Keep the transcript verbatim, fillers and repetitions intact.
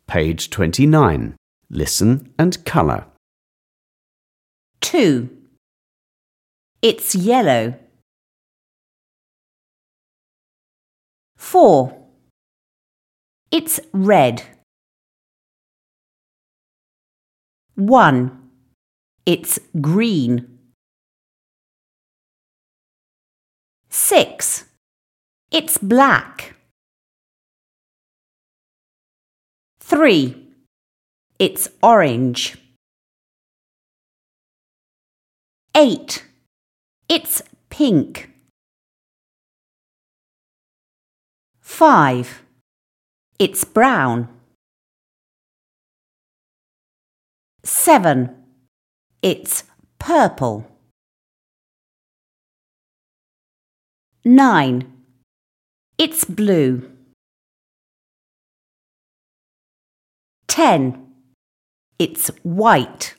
Page twenty-nine. Listen and colour. Two. It's yellow. Four. It's red. One. It's green. Six. It's black. Three. It's orange. Eight. It's pink. Five. It's brown. Seven. It's purple. Nine. It's blue. Ten. It's white.